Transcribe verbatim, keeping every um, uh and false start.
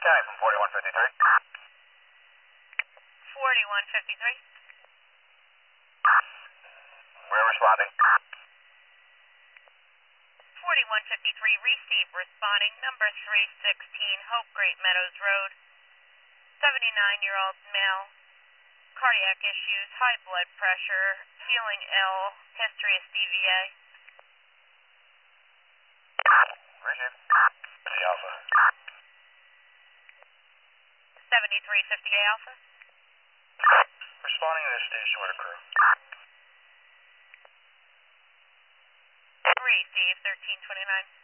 County from forty-one fifty-three. forty-one fifty-three. We're responding. forty-one fifty-three, receive, responding, number three sixteen, Hope Great Meadows Road. seventy-nine-year-old male, cardiac issues, high blood pressure, feeling ill, history of C V A. Receive. The Alpha. seventy-three fifty A Alpha. Responding to the station with a crew. Receive, thirteen twenty-nine.